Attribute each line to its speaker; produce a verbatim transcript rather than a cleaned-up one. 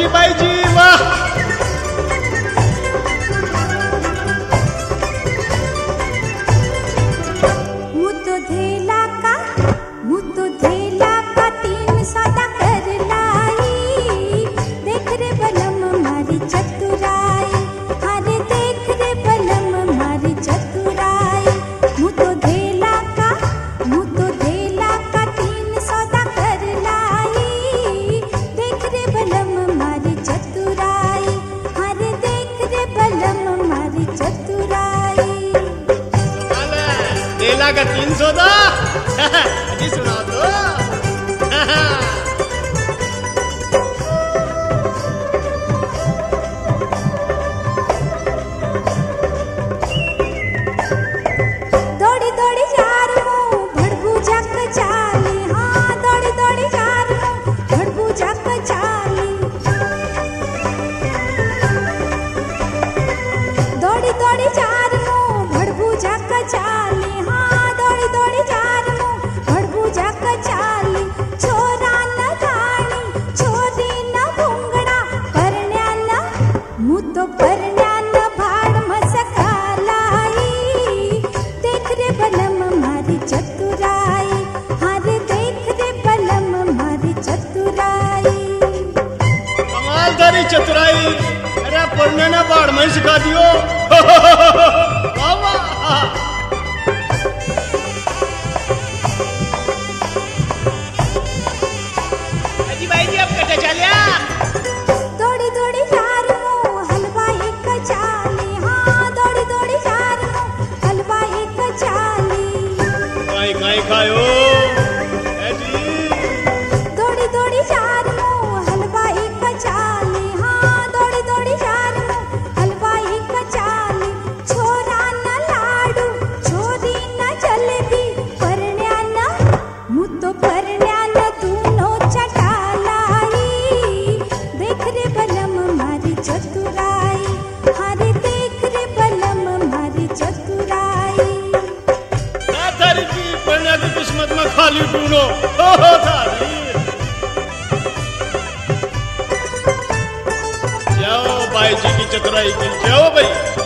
Speaker 1: जी बाई जी वाह।
Speaker 2: मुतो धेला का मुतो धेला का तीन सदा कर लाई। देख रे बलम मारी चतुराई, हरे देख रे बलम मारी चतुराई। मुतो धेला का मुतो धेला का तीन सदा कर लाई। देख रे बलम मारी चतुराई, हरे देख रे बलम मारी चतुराई।
Speaker 1: धेला का तीन सौ दा अभी सुना दो।
Speaker 2: दौड़ी दौड़ी जार मो भड़बू जक चाली, हाँ दौड़ी दौड़ी जार मो भड़बू जक चाली। दौड़ी दौड़ी जार मो भड़बू जक चाली, हाँ दौड़ी दौड़ी जार मो भड़बू जक चाली। छोरा न राणी छोरी न भूंगड़ा, परण्या न मुतो परण्या न भाड़ मसका लाई। देख रे बलम मारी चतुराई, हरे देख रे बलम मारी चतुराई।
Speaker 1: कमाल धारी चतुराई, अरे पढ़ने ने बाढ़ में सिखा दियो। वाह वाह। जी भाई जी अब कटे चलिया।
Speaker 2: दौड़ी दौड़ी जार मो हलवा एक चाली, हाँ दौड़ी दौड़ी जार मो हलवा एक चाली।
Speaker 1: काई काई खायो ए जी।
Speaker 2: दौड़ी दौड़ी जार मो हलवा एक चाली, हाँ दौड़ी दौड़ी जार मो हलवा एक चाली। छोरा न लाडू छोरी न जलेबी, परण्या न मुतो परण्या न दूनो चटा लाई। देख रे बलम मारी चतुराई, हरे देख रे बलम मारी चतुराई।
Speaker 1: ना थारी की पढ़ने की किस्मत में खाली ढूंढो। हो हो थारी। जाओ बाई जी की चतुराई की जाओ भाई।